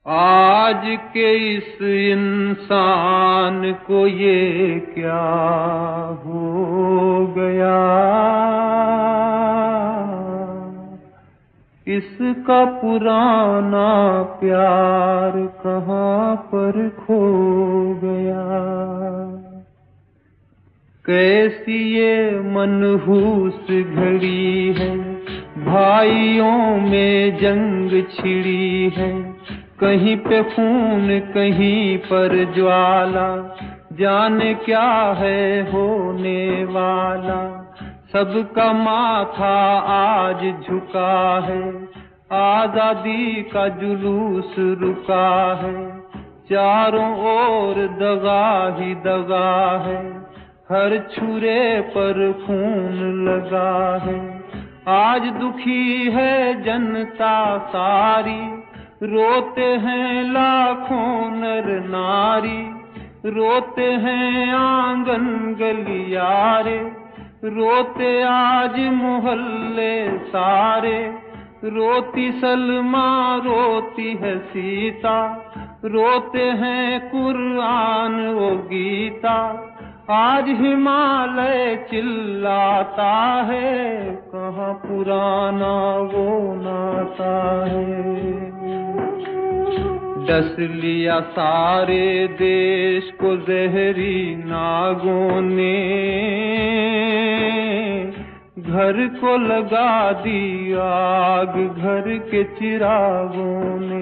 आज के इस इंसान को ये क्या हो गया, इसका पुराना प्यार कहाँ पर खो गया। कैसी ये मनहूस घड़ी है, भाइयों में जंग छिड़ी है। कहीं पे खून कहीं पर ज्वाला, जाने क्या है होने वाला। सबका माथा आज झुका है, आजादी का जुलूस रुका है। चारों ओर दगा ही दगा है, हर छुरे पर खून लगा है। आज दुखी है जनता सारी, रोते हैं लाखों नर नारी। रोते हैं आंगन गलियारे, रोते आज मोहल्ले सारे। रोती सलमा रोती है सीता, रोते हैं कुरान वो गीता। आज हिमालय चिल्लाता है, कहाँ पुराना वो नाता है। डस लिया सारे देश को जहरी नागों ने, घर को लगा दी आग घर के चिरागों ने।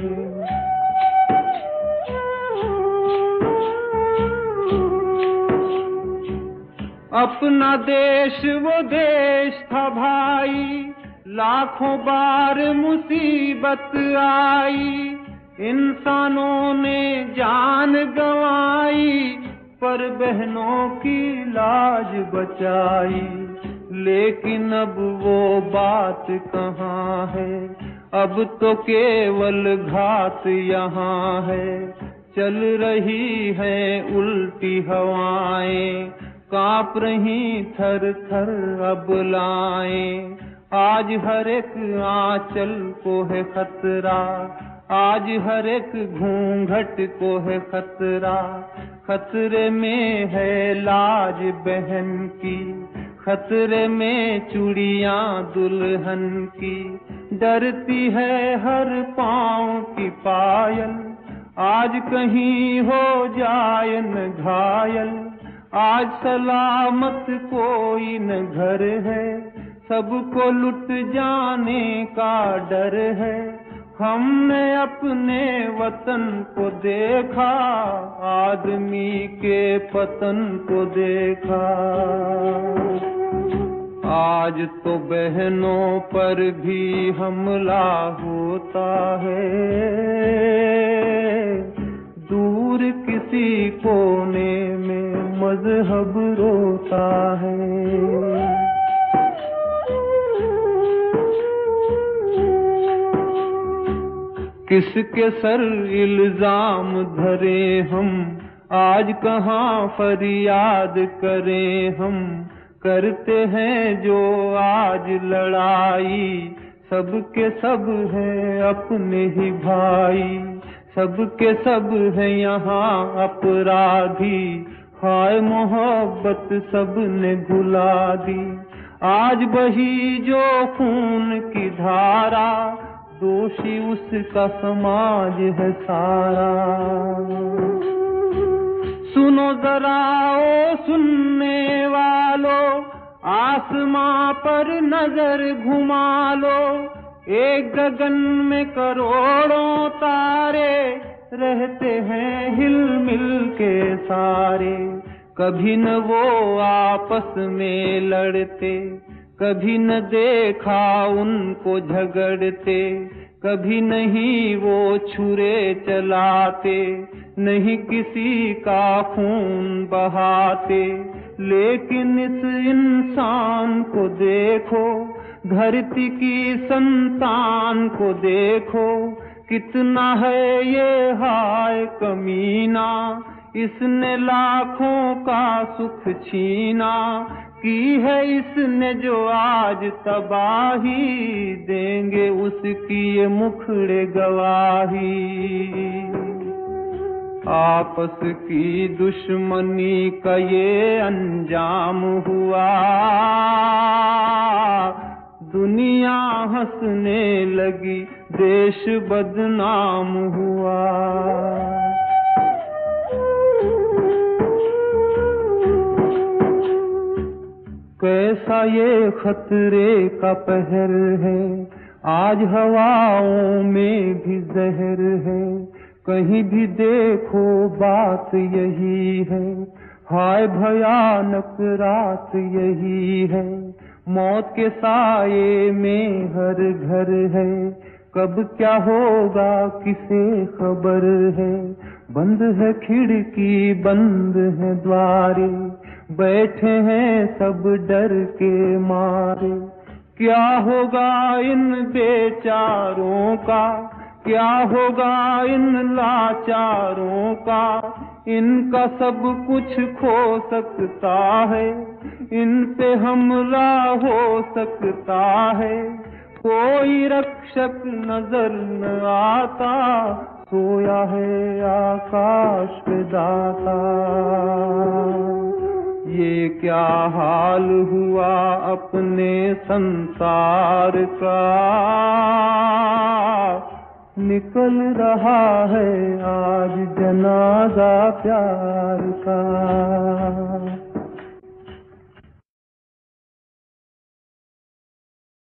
अपना देश वो देश था भाई, लाखों बार मुसीबत आई। इंसानों ने जान गंवाई, पर बहनों की लाज बचाई। लेकिन अब वो बात कहाँ है, अब तो केवल घात यहाँ है। चल रही है उल्टी हवाएं, कांप रही थर थर अबलाएं। आज हर एक आंचल को है खतरा, आज हर एक घूंघट को है खतरा। खतरे में है लाज बहन की, खतरे में चूड़ियां दुल्हन की। डरती है हर पांव की पायल, आज कहीं हो जाए न घायल। आज सलामत कोई न घर है, सबको लुट जाने का डर है। हमने अपने वतन को देखा, आदमी के पतन को देखा। आज तो बहनों पर भी हमला होता है, दूर किसी कोने में मजहब रोता है। किसके सर इल्जाम धरे हम, आज कहाँ फरियाद करें हम। करते हैं जो आज लड़ाई, सबके सब हैं अपने ही भाई। सबके सब हैं यहाँ अपराधी, हाय मोहब्बत सबने भुला दी। आज बही जो खून की धारा, दोषी उसका समाज है सारा। सुनो जरा ओ सुनने वालों, आसमां पर नजर घुमा लो। एक गगन में करोड़ों तारे, रहते हैं हिल मिल के सारे। कभी न वो आपस में लड़ते, कभी न देखा उनको झगड़ते। कभी नहीं वो छुरे चलाते, नहीं किसी का खून बहाते। लेकिन इस इंसान को देखो, धरती की संतान को देखो। कितना है ये हाय कमीना, इसने लाखों का सुख छीना। की है इसने जो आज तबाही, देंगे उसकी ये मुखड़े गवाही। आपस की दुश्मनी का ये अंजाम हुआ, दुनिया हंसने लगी, देश बदनाम हुआ। कैसा ये खतरे का पहर है, आज हवाओं में भी जहर है। कहीं भी देखो बात यही है, हाय भयानक रात यही है। मौत के साये में हर घर है, कब क्या होगा किसे खबर है। बंद है खिड़की बंद है द्वारे, बैठे हैं सब डर के मारे। क्या होगा इन बेचारों का, क्या होगा इन लाचारों का। इनका सब कुछ खो सकता है, इन पे हमला हो सकता है। कोई रक्षक नजर न आता, सोया है आकाश पे दाता। ये क्या हाल हुआ अपने संसार का, निकल रहा है आज जनाजा प्यार का।